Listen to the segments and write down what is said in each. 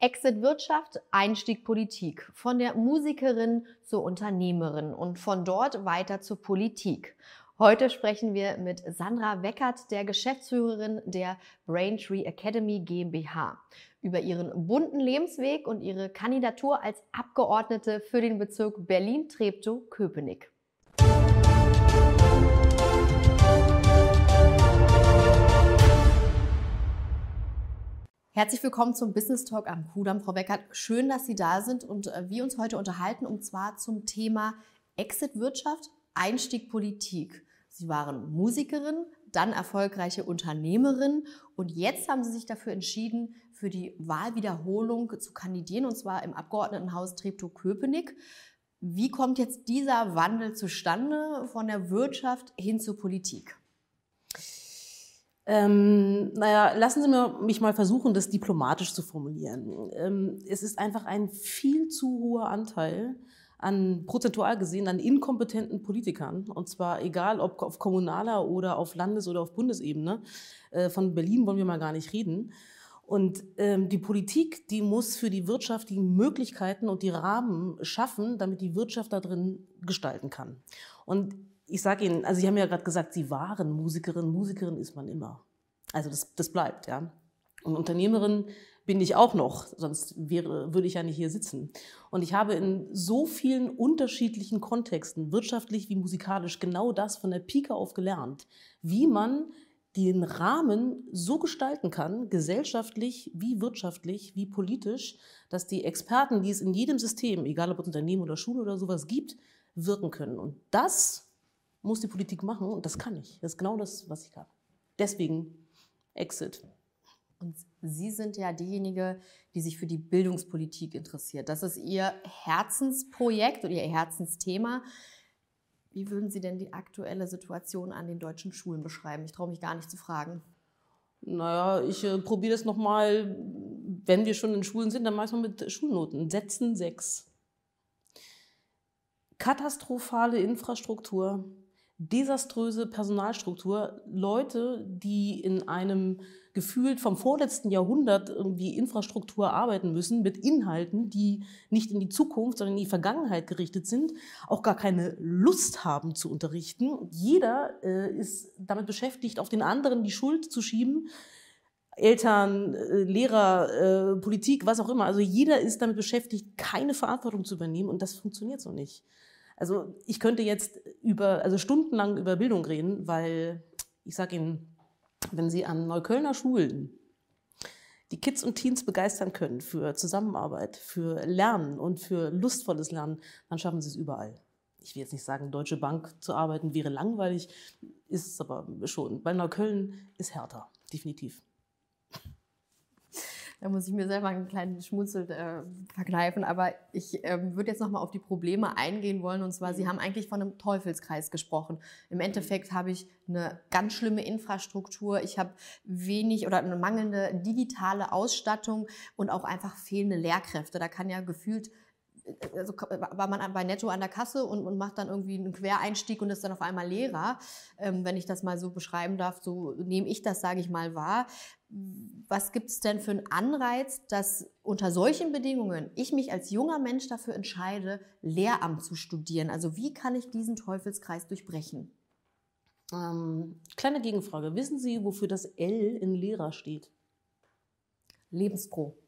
Exit Wirtschaft, Einstieg Politik. Von der Musikerin zur Unternehmerin und von dort weiter zur Politik. Heute sprechen wir mit Sandra Weckert, der Geschäftsführerin der Braintree Academy GmbH, über ihren bunten Lebensweg und ihre Kandidatur als Abgeordnete für den Bezirk Berlin-Treptow-Köpenick. Herzlich willkommen zum Business Talk am Kudamm, Frau Weckert. Schön, dass Sie da sind und wir uns heute unterhalten, und zwar zum Thema Exit Wirtschaft, Einstieg Politik. Sie waren Musikerin, dann erfolgreiche Unternehmerin und jetzt haben Sie sich dafür entschieden, für die Wahlwiederholung zu kandidieren, und zwar im Abgeordnetenhaus Treptow-Köpenick. Wie kommt jetzt dieser Wandel zustande von der Wirtschaft hin zur Politik? Lassen Sie mich mal versuchen, das diplomatisch zu formulieren. Es ist einfach ein viel zu hoher Anteil prozentual gesehen an inkompetenten Politikern, und zwar egal ob auf kommunaler oder auf Landes- oder auf Bundesebene. Von Berlin wollen wir mal gar nicht reden. Und die Politik, die muss für die Wirtschaft die Möglichkeiten und die Rahmen schaffen, damit die Wirtschaft da drin gestalten kann. Und ich sage Ihnen, also Sie haben ja gerade gesagt, Sie waren Musikerin. Musikerin ist man immer. Also das bleibt, ja. Und Unternehmerin bin ich auch noch, sonst würde ich ja nicht hier sitzen. Und ich habe in so vielen unterschiedlichen Kontexten, wirtschaftlich wie musikalisch, genau das von der Pike auf gelernt, wie man den Rahmen so gestalten kann, gesellschaftlich wie wirtschaftlich, wie politisch, dass die Experten, die es in jedem System, egal ob Unternehmen oder Schule oder sowas gibt, wirken können. Und das muss die Politik machen, und das kann ich. Das ist genau das, was ich kann. Deswegen Exit. Und Sie sind ja diejenige, die sich für die Bildungspolitik interessiert. Das ist Ihr Herzensprojekt oder Ihr Herzensthema. Wie würden Sie denn die aktuelle Situation an den deutschen Schulen beschreiben? Ich traue mich gar nicht zu fragen. Naja, ich probiere das nochmal, wenn wir schon in Schulen sind, dann mache ich es mal mit Schulnoten. Sätzen 6. Katastrophale Infrastruktur, desaströse Personalstruktur, Leute, die in einem gefühlt vom vorletzten Jahrhundert irgendwie Infrastruktur arbeiten müssen, mit Inhalten, die nicht in die Zukunft, sondern in die Vergangenheit gerichtet sind, auch gar keine Lust haben zu unterrichten. Jeder ist damit beschäftigt, auf den anderen die Schuld zu schieben. Eltern, Lehrer, Politik, was auch immer. Also jeder ist damit beschäftigt, keine Verantwortung zu übernehmen, und das funktioniert so nicht. Also ich könnte jetzt stundenlang über Bildung reden, weil ich sage Ihnen, wenn Sie an Neuköllner Schulen die Kids und Teens begeistern können für Zusammenarbeit, für Lernen und für lustvolles Lernen, dann schaffen Sie es überall. Ich will jetzt nicht sagen, Deutsche Bank zu arbeiten wäre langweilig, ist es aber schon. Bei Neukölln ist härter, definitiv. Da muss ich mir selber einen kleinen Schmunzel verkneifen, aber ich würde jetzt nochmal auf die Probleme eingehen wollen, und zwar, Sie haben eigentlich von einem Teufelskreis gesprochen. Im Endeffekt habe ich eine ganz schlimme Infrastruktur, ich habe wenig oder eine mangelnde digitale Ausstattung und auch einfach fehlende Lehrkräfte. Da kann ja gefühlt, also war man bei Netto an der Kasse und macht dann irgendwie einen Quereinstieg und ist dann auf einmal Lehrer, wenn ich das mal so beschreiben darf, so nehme ich das, sage ich mal, wahr. Was gibt es denn für einen Anreiz, dass unter solchen Bedingungen ich mich als junger Mensch dafür entscheide, Lehramt zu studieren? Also wie kann ich diesen Teufelskreis durchbrechen? Kleine Gegenfrage. Wissen Sie, wofür das L in Lehrer steht? Lebensfroh.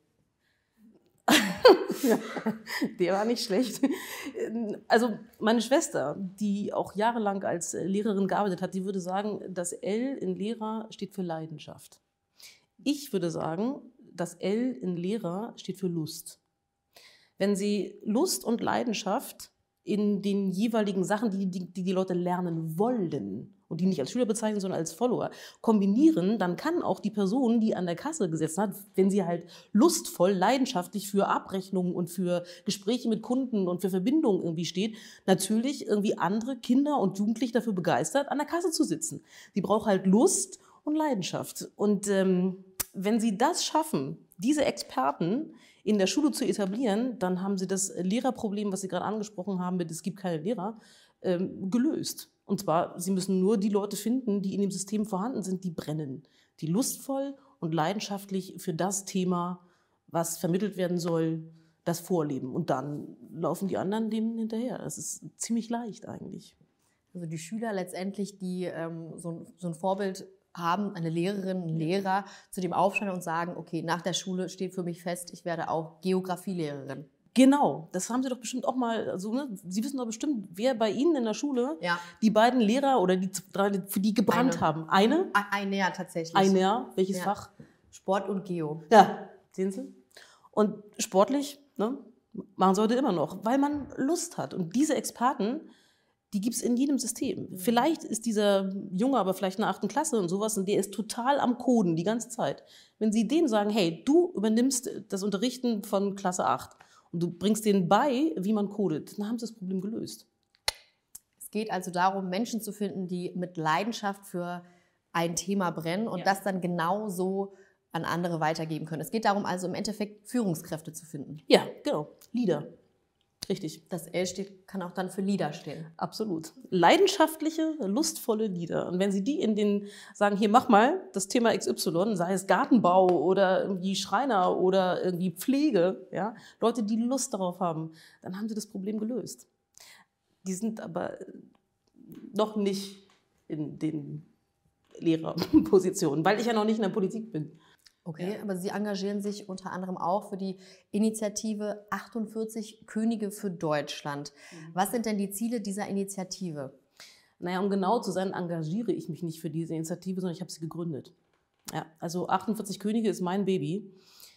Ja, der war nicht schlecht. Also meine Schwester, die auch jahrelang als Lehrerin gearbeitet hat, die würde sagen, das L in Lehrer steht für Leidenschaft. Ich würde sagen, das L in Lehrer steht für Lust. Wenn Sie Lust und Leidenschaft in den jeweiligen Sachen, die Leute lernen wollen und die nicht als Schüler bezeichnen, sondern als Follower, kombinieren, dann kann auch die Person, die an der Kasse gesessen hat, wenn sie halt lustvoll, leidenschaftlich für Abrechnungen und für Gespräche mit Kunden und für Verbindungen irgendwie steht, natürlich irgendwie andere Kinder und Jugendliche dafür begeistert, an der Kasse zu sitzen. Sie braucht halt Lust und Leidenschaft. Und wenn Sie das schaffen, diese Experten in der Schule zu etablieren, dann haben Sie das Lehrerproblem, was Sie gerade angesprochen haben, mit es gibt keine Lehrer, gelöst. Und zwar, Sie müssen nur die Leute finden, die in dem System vorhanden sind, die brennen, die lustvoll und leidenschaftlich für das Thema was vermittelt werden soll, das vorleben. Und dann laufen die anderen denen hinterher. Das ist ziemlich leicht eigentlich. Also die Schüler letztendlich, die so ein Vorbild haben, eine Lehrerin, einen Lehrer, zu dem aufstehen und sagen, okay, nach der Schule steht für mich fest, ich werde auch Geografielehrerin. Genau, das haben Sie doch bestimmt auch mal, also, ne? Sie wissen doch bestimmt, wer bei Ihnen in der Schule die beiden Lehrer oder die drei, für die gebrannt haben. Eine? Eine, ja, tatsächlich. Eine, ja. Welches Fach? Sport und Geo. Ja, sehen Sie? Und sportlich, ne, machen sie heute immer noch, weil man Lust hat. Und diese Experten, die gibt es in jedem System. Vielleicht ist dieser Junge aber vielleicht in der 8. Klasse und sowas und der ist total am Coden die ganze Zeit. Wenn Sie denen sagen, hey, du übernimmst das Unterrichten von Klasse 8 und du bringst denen bei, wie man codet, dann haben sie das Problem gelöst. Es geht also darum, Menschen zu finden, die mit Leidenschaft für ein Thema brennen und das dann genauso an andere weitergeben können. Es geht darum, also im Endeffekt Führungskräfte zu finden. Ja, genau. Leader. Richtig. Das L kann auch dann für Leader stehen. Absolut. Leidenschaftliche, lustvolle Leader. Und wenn Sie die in den sagen, hier mach mal das Thema XY, sei es Gartenbau oder irgendwie Schreiner oder irgendwie Pflege, ja, Leute, die Lust darauf haben, dann haben Sie das Problem gelöst. Die sind aber noch nicht in den Lehrerpositionen, weil ich ja noch nicht in der Politik bin. Okay, aber Sie engagieren sich unter anderem auch für die Initiative 48 Könige für Deutschland. Was sind denn die Ziele dieser Initiative? Naja, um genau zu sein, engagiere ich mich nicht für diese Initiative, sondern ich habe sie gegründet. Ja, also 48 Könige ist mein Baby,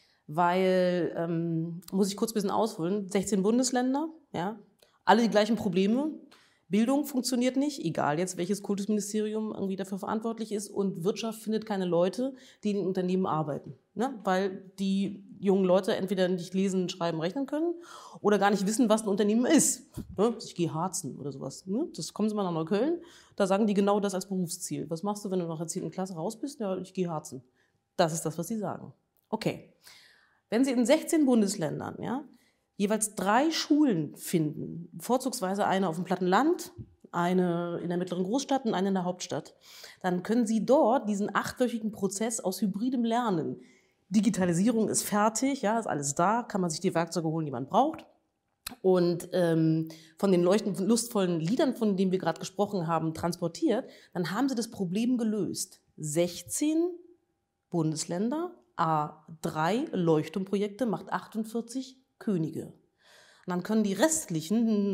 weil, muss ich kurz ein bisschen ausholen, 16 Bundesländer, ja, alle die gleichen Probleme. Bildung funktioniert nicht, egal jetzt welches Kultusministerium irgendwie dafür verantwortlich ist, und Wirtschaft findet keine Leute, die in den Unternehmen arbeiten, ne? Weil die jungen Leute entweder nicht lesen, schreiben, rechnen können oder gar nicht wissen, was ein Unternehmen ist. Ne? Ich gehe harzen oder sowas. Ne? Das kommen Sie mal nach Neukölln, da sagen die genau das als Berufsziel. Was machst du, wenn du nach der 10. Klasse raus bist? Ja, ich gehe harzen. Das ist das, was sie sagen. Okay. Wenn Sie in 16 Bundesländern, ja, jeweils 3 Schulen finden, vorzugsweise eine auf dem platten Land, eine in der mittleren Großstadt und eine in der Hauptstadt, dann können Sie dort diesen 8-wöchigen Prozess aus hybridem Lernen, Digitalisierung ist fertig, ja, ist alles da, kann man sich die Werkzeuge holen, die man braucht. Und von den lustvollen Liedern, von denen wir gerade gesprochen haben, transportiert, dann haben Sie das Problem gelöst. 16 Bundesländer, A3 Leuchtturmprojekte macht 48 Könige. Und dann können die restlichen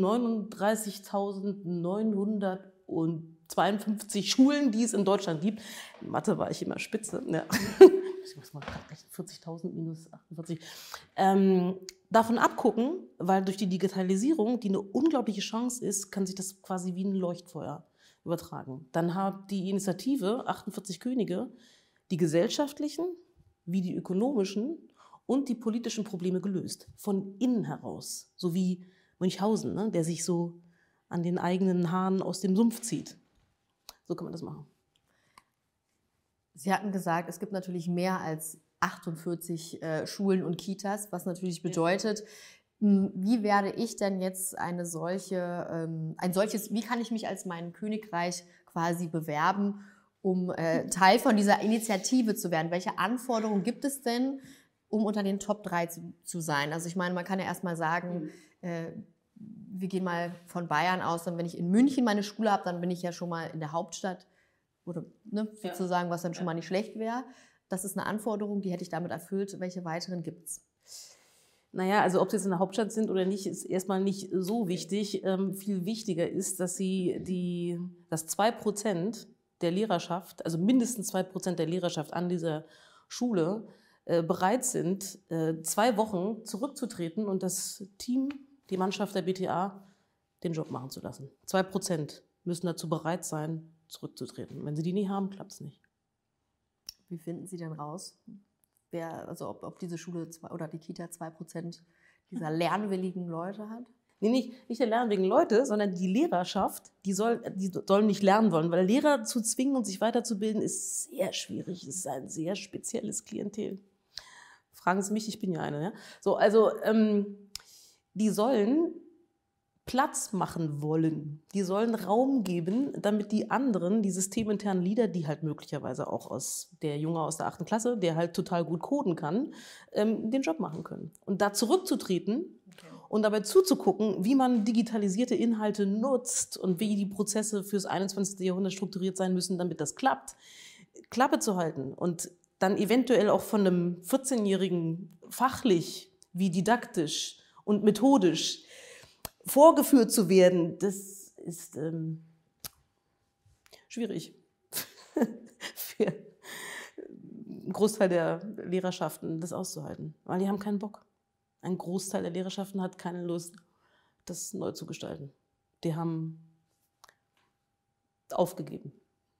39.952 Schulen, die es in Deutschland gibt, in Mathe war ich immer spitze, ja. Ich muss mal 40.000 minus 48, davon abgucken, weil durch die Digitalisierung, die eine unglaubliche Chance ist, kann sich das quasi wie ein Leuchtfeuer übertragen. Dann hat die Initiative 48 Könige die gesellschaftlichen wie die ökonomischen und die politischen Probleme gelöst, von innen heraus, so wie Münchhausen, ne, der sich so an den eigenen Haaren aus dem Sumpf zieht. So kann man das machen. Sie hatten gesagt, es gibt natürlich mehr als 48 Schulen und Kitas, was natürlich bedeutet, wie werde ich denn jetzt wie kann ich mich als mein Königreich quasi bewerben, um Teil von dieser Initiative zu werden? Welche Anforderungen gibt es denn, um unter den Top 3 zu sein? Also ich meine, man kann ja erstmal sagen, wir gehen mal von Bayern aus, dann wenn ich in München meine Schule habe, dann bin ich ja schon mal in der Hauptstadt, oder ne, sozusagen, was dann schon mal nicht schlecht wäre. Das ist eine Anforderung, die hätte ich damit erfüllt. Welche weiteren gibt es? Naja, also ob sie jetzt in der Hauptstadt sind oder nicht, ist erstmal nicht so wichtig. Viel wichtiger ist, dass sie dass 2% der Lehrerschaft, also mindestens 2% der Lehrerschaft an dieser Schule bereit sind, 2 Wochen zurückzutreten und das Team, die Mannschaft der BTA, den Job machen zu lassen. 2% müssen dazu bereit sein, zurückzutreten. Wenn sie die nicht haben, klappt es nicht. Wie finden Sie denn raus, ob diese Schule oder die Kita 2% dieser lernwilligen Leute hat? Nee, nicht der lernwilligen Leute, sondern die Lehrerschaft, die sollen nicht lernen wollen, weil Lehrer zu zwingen und sich weiterzubilden ist sehr schwierig. Es ist ein sehr spezielles Klientel. Fragen Sie mich, ich bin ja eine. Ja? So, also die sollen Platz machen wollen. Die sollen Raum geben, damit die anderen, die systeminternen Leader, die halt möglicherweise auch der Junge aus der 8. Klasse, der halt total gut coden kann, den Job machen können. Und da zurückzutreten und dabei zuzugucken, wie man digitalisierte Inhalte nutzt und wie die Prozesse fürs 21. Jahrhundert strukturiert sein müssen, damit das klappt, Klappe zu halten und dann eventuell auch von einem 14-Jährigen fachlich wie didaktisch und methodisch vorgeführt zu werden, das ist schwierig für einen Großteil der Lehrerschaften, das auszuhalten, weil die haben keinen Bock. Ein Großteil der Lehrerschaften hat keine Lust, das neu zu gestalten. Die haben aufgegeben.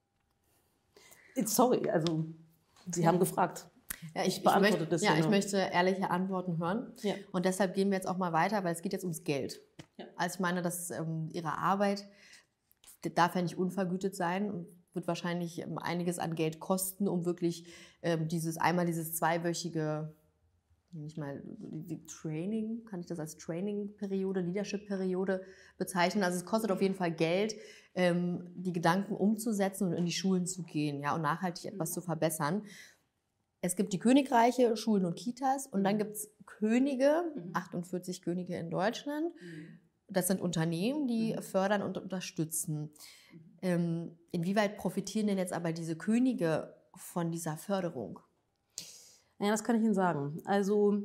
Sorry, also Sie haben gefragt. Ja, ich beantworte das. Ja, ich möchte ehrliche Antworten hören. Ja. Und deshalb gehen wir jetzt auch mal weiter, weil es geht jetzt ums Geld. Ja. Also ich meine, dass Ihre Arbeit darf ja nicht unvergütet sein und wird wahrscheinlich einiges an Geld kosten, um wirklich dieses zweiwöchige, nicht mal die Training, kann ich das als Training-Periode, Leadership-Periode bezeichnen? Also es kostet auf jeden Fall Geld, die Gedanken umzusetzen und in die Schulen zu gehen, ja, und nachhaltig etwas zu verbessern. Es gibt die Königreiche, Schulen und Kitas und dann gibt es Könige, 48 Könige in Deutschland. Das sind Unternehmen, die fördern und unterstützen. Inwieweit profitieren denn jetzt aber diese Könige von dieser Förderung? Ja, das kann ich Ihnen sagen. Also,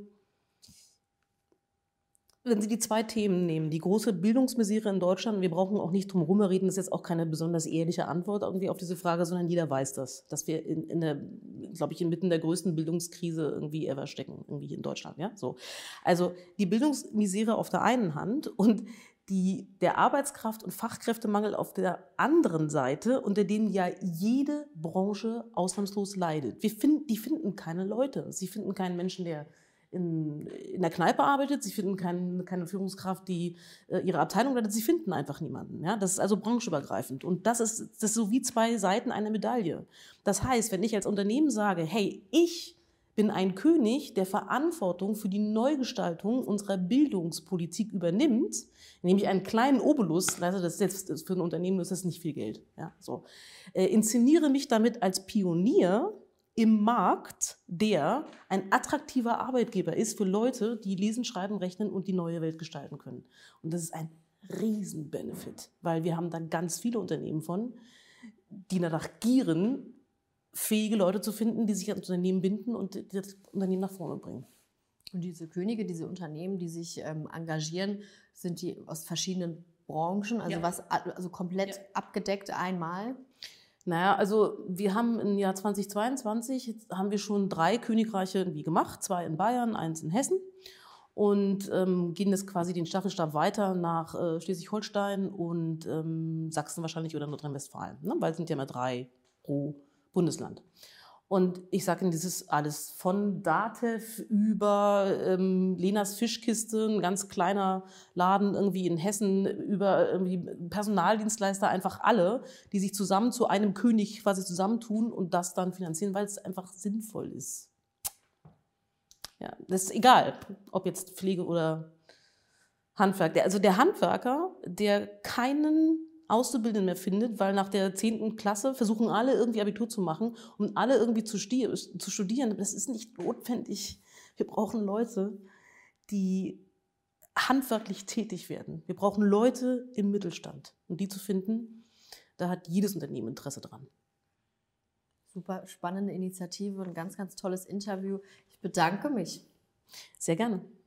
wenn Sie die 2 Themen nehmen, die große Bildungsmisere in Deutschland, wir brauchen auch nicht drum rumreden, das ist jetzt auch keine besonders ehrliche Antwort irgendwie auf diese Frage, sondern jeder weiß das, dass wir inmitten der größten Bildungskrise irgendwie ever stecken, irgendwie hier in Deutschland. Ja? So. Also die Bildungsmisere auf der einen Hand und der Arbeitskraft- und Fachkräftemangel auf der anderen Seite, unter denen ja jede Branche ausnahmslos leidet. Die finden keine Leute. Sie finden keinen Menschen, der in der Kneipe arbeitet. Sie finden keine Führungskraft, die ihre Abteilung leitet. Sie finden einfach niemanden. Ja? Das ist also branchenübergreifend. Und das ist so wie 2 Seiten einer Medaille. Das heißt, wenn ich als Unternehmen sage, hey, ich bin ein König, der Verantwortung für die Neugestaltung unserer Bildungspolitik übernimmt, indem ich einen kleinen Obolus, also das ist jetzt für ein Unternehmen ist das nicht viel Geld, ja, so, inszeniere mich damit als Pionier im Markt, der ein attraktiver Arbeitgeber ist für Leute, die lesen, schreiben, rechnen und die neue Welt gestalten können. Und das ist ein Riesen-Benefit, weil wir haben da ganz viele Unternehmen von, die danach gieren, fähige Leute zu finden, die sich ans Unternehmen binden und das Unternehmen nach vorne bringen. Und diese Könige, diese Unternehmen, die sich engagieren, sind die aus verschiedenen Branchen, also also komplett abgedeckt einmal? Naja, also wir haben im Jahr 2022 haben wir schon 3 Königreiche irgendwie gemacht, 2 in Bayern, 1 in Hessen und gehen jetzt quasi den Staffelstab weiter nach Schleswig-Holstein und Sachsen wahrscheinlich oder Nordrhein-Westfalen, ne? Weil es sind ja immer 3 pro Bundesland. Und ich sage Ihnen, das ist alles von DATEV über Lenas Fischkiste, ein ganz kleiner Laden irgendwie in Hessen, über irgendwie Personaldienstleister, einfach alle, die sich zusammen zu einem König quasi zusammentun und das dann finanzieren, weil es einfach sinnvoll ist. Ja, das ist egal, ob jetzt Pflege oder Handwerk. Also der Handwerker, der keinen Auszubildenden mehr findet, weil nach der 10. Klasse versuchen alle irgendwie Abitur zu machen und alle irgendwie zu studieren. Das ist nicht notwendig. Wir brauchen Leute, die handwerklich tätig werden. Wir brauchen Leute im Mittelstand. Und die zu finden, da hat jedes Unternehmen Interesse dran. Super spannende Initiative und ein ganz, ganz tolles Interview. Ich bedanke mich. Sehr gerne.